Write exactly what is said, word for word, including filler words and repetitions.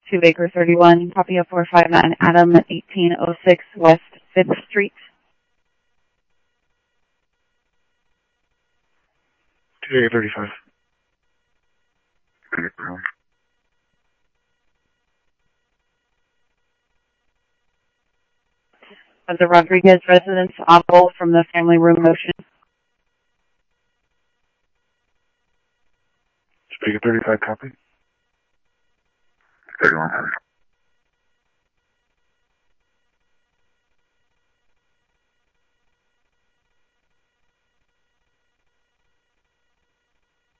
two Baker thirty-one, copy of four five nine Adam, eighteen oh six West fifth Street. two Baker thirty-five. Of the Rodriguez residence, audible from the family room motion. two Baker thirty-five, copy. thirty-one.